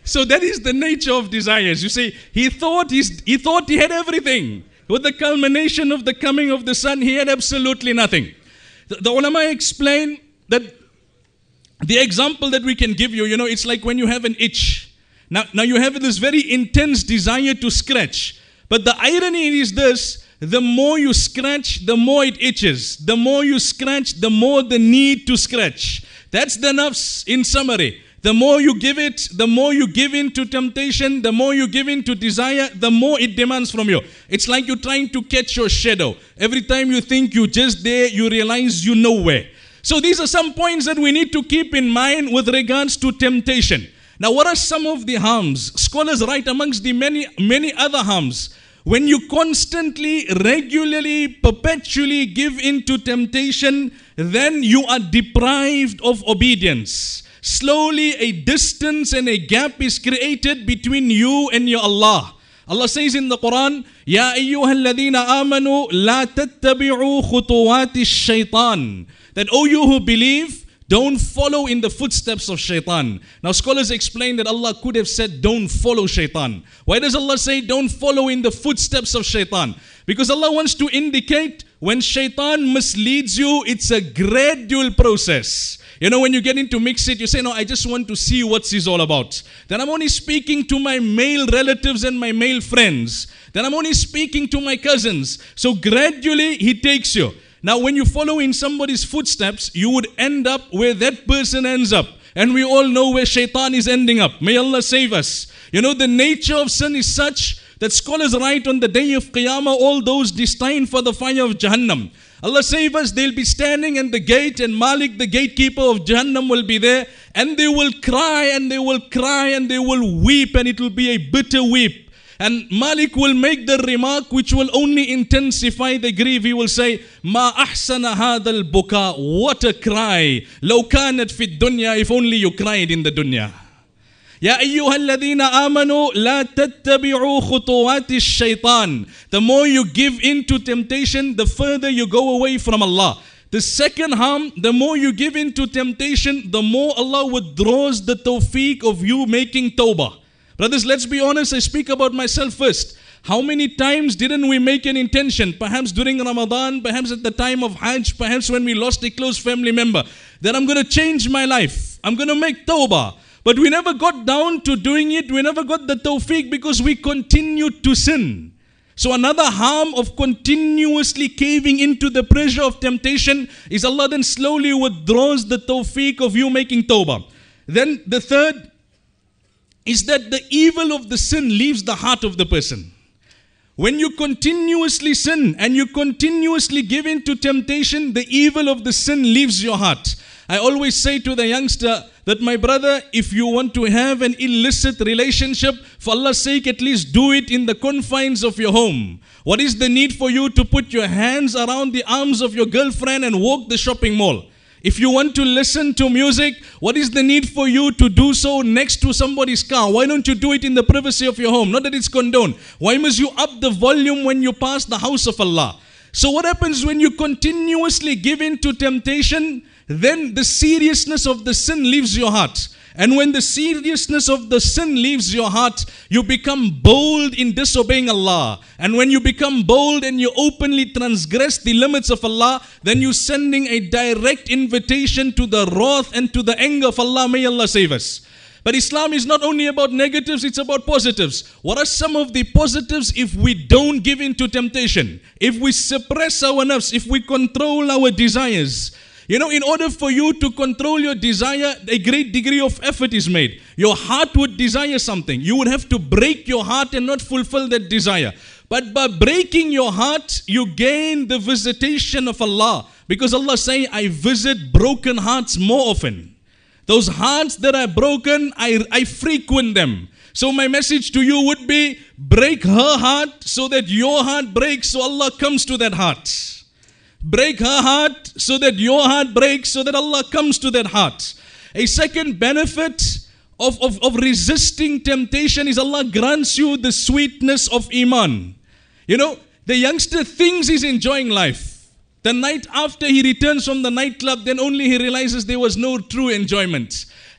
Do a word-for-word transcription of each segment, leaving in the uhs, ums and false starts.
So that is the nature of desires. You see, he thought he's, he thought he had everything. With the culmination of the coming of the Son, he had absolutely nothing. The, the ulama explain that the example that we can give you, you know, it's like when you have an itch. Now, now you have this very intense desire to scratch. But the irony is this, the more you scratch, the more it itches. The more you scratch, the more the need to scratch. That's the nafs in summary. The more you give it, the more you give in to temptation, the more you give in to desire, the more it demands from you. It's like you're trying to catch your shadow. Every time you think you're just there, you realize you're nowhere. So these are some points that we need to keep in mind with regards to temptation. Now, what are some of the harms? Scholars write amongst the many, many other harms. When you constantly, regularly, perpetually give in to temptation, then you are deprived of obedience. Slowly a distance and a gap is created between you and your Allah. Allah says in the Quran, Ya ayyuhalladhina amanu la tattabi'u khutuwati shaitan. That, O you who believe, don't follow in the footsteps of shaitan. Now scholars explain that Allah could have said, don't follow shaitan. Why does Allah say, don't follow in the footsteps of shaitan? Because Allah wants to indicate when shaitan misleads you, it's a gradual process. You know, when you get into mix it, you say, no, I just want to see what this is all about. Then I'm only speaking to my male relatives and my male friends. Then I'm only speaking to my cousins. So gradually he takes you. Now, when you follow in somebody's footsteps, you would end up where that person ends up. And we all know where shaitan is ending up. May Allah save us. You know, the nature of sin is such that scholars write on the day of Qiyamah, all those destined for the fire of Jahannam. Allah save us, they'll be standing at the gate and Malik, the gatekeeper of Jahannam, will be there. And they will cry and they will cry and they will weep, and it will be a bitter weep. And Malik will make the remark which will only intensify the grief. He will say, Ma ahsana hadal buka. What a cry. Law kanat fi dunya. If only you cried in the dunya. Ya ayyuhalladhina amanu la tattabi'u khutuwati shaitan. The more you give in to temptation, the further you go away from Allah. The second harm, the more you give in to temptation, the more Allah withdraws the tawfiq of you making tawbah. Brothers, let's be honest, I speak about myself first. How many times didn't we make an intention, perhaps during Ramadan, perhaps at the time of Hajj, perhaps when we lost a close family member, that I'm going to change my life, I'm going to make tawbah. But we never got down to doing it, we never got the tawfiq because we continued to sin. So another harm of continuously caving into the pressure of temptation is Allah then slowly withdraws the tawfiq of you making tawbah. Then the third is that the evil of the sin leaves the heart of the person. When you continuously sin and you continuously give in to temptation, the evil of the sin leaves your heart. I always say to the youngster that, my brother, if you want to have an illicit relationship, for Allah's sake, at least do it in the confines of your home. What is the need for you to put your hands around the arms of your girlfriend and walk the shopping mall? If you want to listen to music, what is the need for you to do so next to somebody's car? Why don't you do it in the privacy of your home? Not that it's condoned. Why must you up the volume when you pass the house of Allah? So what happens when you continuously give in to temptation? Then the seriousness of the sin leaves your heart. And when the seriousness of the sin leaves your heart, you become bold in disobeying Allah. And when you become bold and you openly transgress the limits of Allah, then you're sending a direct invitation to the wrath and to the anger of Allah. May Allah save us. But Islam is not only about negatives, it's about positives. What are some of the positives if we don't give in to temptation? If we suppress our nafs, if we control our desires? You know, in order for you to control your desire, a great degree of effort is made. Your heart would desire something. You would have to break your heart and not fulfill that desire. But by breaking your heart, you gain the visitation of Allah. Because Allah say, I visit broken hearts more often. Those hearts that are broken, I, I frequent them. So my message to you would be, break her heart so that your heart breaks, so Allah comes to that heart. Break her heart so that your heart breaks, so that Allah comes to that heart. A second benefit of, of, of resisting temptation is Allah grants you the sweetness of Iman. You know, the youngster thinks he's enjoying life. The night after he returns from the nightclub, then only he realizes there was no true enjoyment.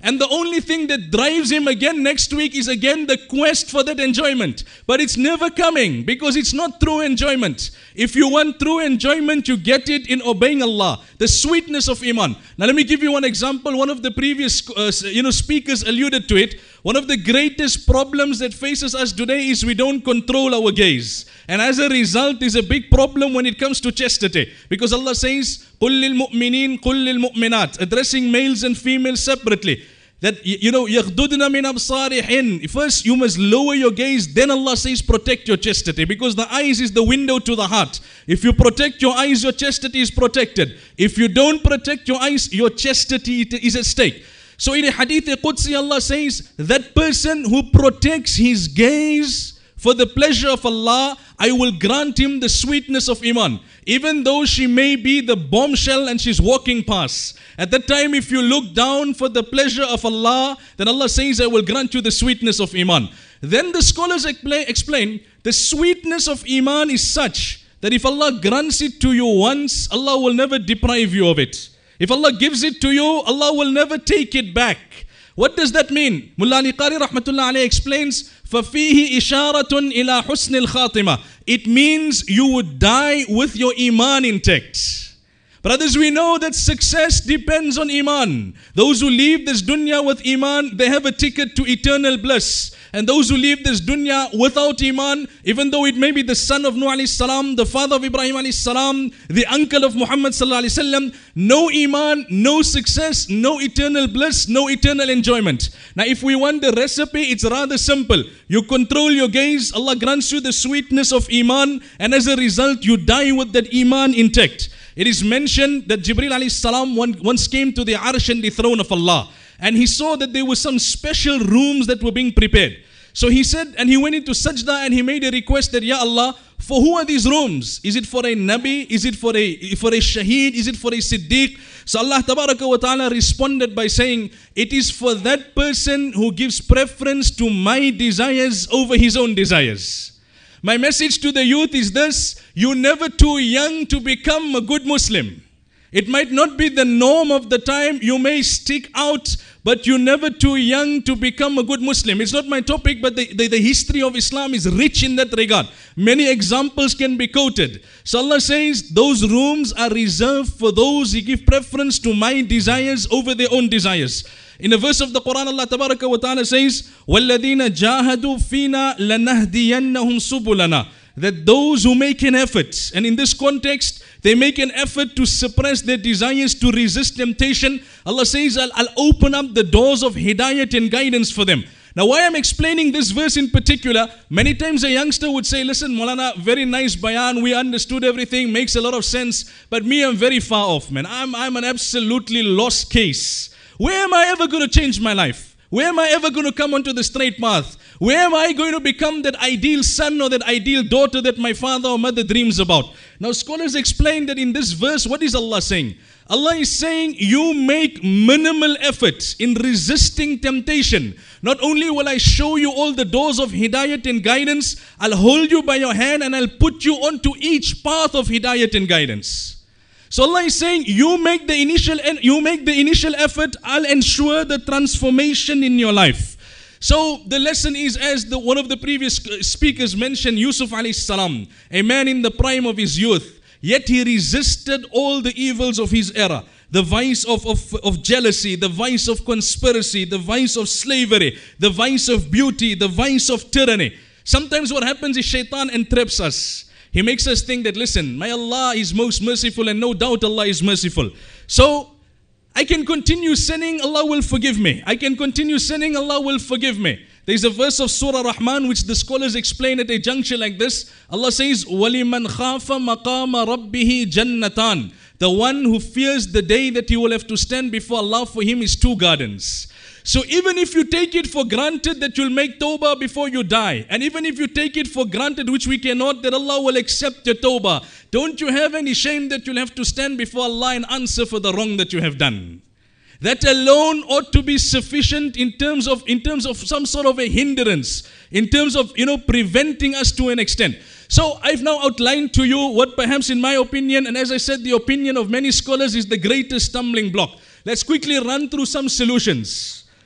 And the only thing that drives him again next week is again the quest for that enjoyment. But it's never coming because it's not true enjoyment. If you want true enjoyment, you get it in obeying Allah. The sweetness of Iman. Now let me give you one example. One of the previous uh, you know, speakers alluded to it. One of the greatest problems that faces us today is we don't control our gaze. And as a result, is a big problem when it comes to chastity. Because Allah says, قُلْ لِلْمُؤْمِنِينَ قُلْ لِلْمُؤْمِنَاتِ, addressing males and females separately. That, you know, يَغْضُضْنَ مِنْ أَبْصَارِهِنْ. First, you must lower your gaze. Then Allah says, protect your chastity. Because the eyes is the window to the heart. If you protect your eyes, your chastity is protected. If you don't protect your eyes, your chastity is at stake. So in a hadith Qudsi, Allah says, that person who protects his gaze for the pleasure of Allah, I will grant him the sweetness of Iman. Even though she may be the bombshell and she's walking past. At that time, if you look down for the pleasure of Allah, then Allah says, I will grant you the sweetness of Iman. Then the scholars explain, the sweetness of Iman is such that if Allah grants it to you once, Allah will never deprive you of it. If Allah gives it to you, Allah will never take it back. What does that mean? Mullah Ali Qari rahmatullah alayhi explains, فَفِيهِ إِشَارَةٌ إِلَى حُسْنِ الْخَاتِمَةِ. It means you would die with your Iman intact. Brothers, we know that success depends on Iman. Those who leave this dunya with Iman, they have a ticket to eternal bliss. And those who leave this dunya without Iman, even though it may be the son of Nuh alayhi salam, the father of Ibrahim alayhi salam, the uncle of Muhammad sallallahu alayhi wasallam, no Iman, no success, no eternal bliss, no eternal enjoyment. Now if we want the recipe, it's rather simple. You control your gaze, Allah grants you the sweetness of Iman, and as a result, you die with that Iman intact. It is mentioned that Jibreel alayhi salam once came to the Arsh and the throne of Allah. And he saw that there were some special rooms that were being prepared. So he said, and he went into sajda and he made a request that, Ya Allah, for who are these rooms? Is it for a Nabi? Is it for a, for a Shaheed? Is it for a Siddiq? So Allah tabaraka wa ta'ala responded by saying, it is for that person who gives preference to my desires over his own desires. My message to the youth is this: you're never too young to become a good Muslim. It might not be the norm of the time, you may stick out, but you're never too young to become a good Muslim. It's not my topic, but the, the, the history of Islam is rich in that regard. Many examples can be quoted. So Allah says, those rooms are reserved for those who give preference to my desires over their own desires. In a verse of the Quran, Allah Tabaraka wa Ta'ala says, وَالَّذِينَ جَاهَدُوا فِينَا لَنَهْدِيَنَّهُمْ سُبُلَنَا. That those who make an effort, and in this context, they make an effort to suppress their desires, to resist temptation. Allah says, I'll, I'll open up the doors of hidayat and guidance for them. Now, why I'm explaining this verse in particular, many times a youngster would say, listen, Maulana, very nice bayan, we understood everything, makes a lot of sense, but me, I'm very far off, man. I'm, I'm an absolutely lost case. Where am I ever going to change my life? Where am I ever going to come onto the straight path? Where am I going to become that ideal son or that ideal daughter that my father or mother dreams about? Now scholars explain that in this verse, what is Allah saying? Allah is saying, you make minimal effort in resisting temptation. Not only will I show you all the doors of hidayat and guidance, I'll hold you by your hand and I'll put you onto each path of hidayat and guidance. So Allah is saying, you make the initial you make the initial effort, I'll ensure the transformation in your life. So the lesson is, as the, one of the previous speakers mentioned, Yusuf alayhi salam, a man in the prime of his youth, yet he resisted all the evils of his era. The vice of, of, of jealousy, the vice of conspiracy, the vice of slavery, the vice of beauty, the vice of tyranny. Sometimes what happens is shaitan entraps us. He makes us think that, listen, my Allah is most merciful, and no doubt Allah is merciful. So, I can continue sinning, Allah will forgive me. I can continue sinning, Allah will forgive me. There is a verse of Surah Rahman which the scholars explain at a juncture like this. Allah says, وَلِمَنْ خَافَ مَقَامَ رَبِّهِ جَنَّتَانِ. The one who fears the day that he will have to stand before Allah, for him is two gardens. So even if you take it for granted that you'll make tawbah before you die, and even if you take it for granted, which we cannot, that Allah will accept your tawbah, don't you have any shame that you'll have to stand before Allah and answer for the wrong that you have done? That alone ought to be sufficient in terms of in terms of some sort of a hindrance, in terms of, you know, preventing us to an extent. So I've now outlined to you what perhaps in my opinion, and as I said, the opinion of many scholars, is the greatest stumbling block. Let's quickly run through some solutions.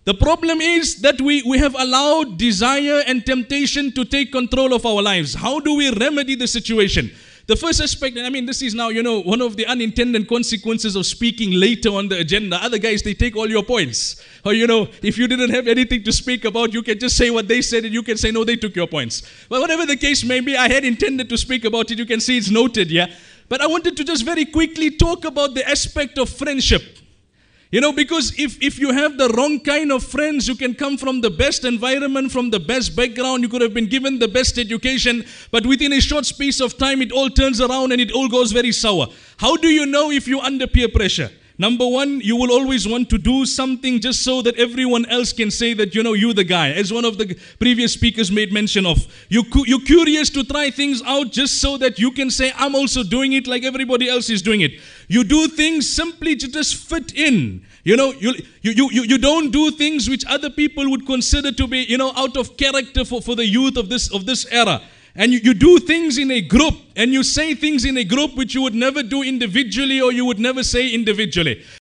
The problem is that we, we have allowed desire and temptation to take control of our lives. How do we remedy the situation? The first aspect, I mean, this is now, you know, one of the unintended consequences of speaking later on the agenda. Other guys, they take all your points. Or, you know, if you didn't have anything to speak about, you can just say what they said and you can say, no, they took your points. But whatever the case may be, I had intended to speak about it. You can see it's noted, yeah? But I wanted to just very quickly talk about the aspect of friendship. You know, because if, if you have the wrong kind of friends, you can come from the best environment, from the best background, you could have been given the best education, but within a short space of time, it all turns around and it all goes very sour. How do you know if you're under peer pressure? Number one, you will always want to do something just so that everyone else can say that, you know, you're the guy. As one of the previous speakers made mention of. You, you're curious to try things out just so that you can say, I'm also doing it like everybody else is doing it. You do things simply to just fit in. You know, you, you, you, you don't do things which other people would consider to be, you know, out of character for, for the youth of this, of this era. And you, you do things in a group, and you say things in a group which you would never do individually or you would never say individually.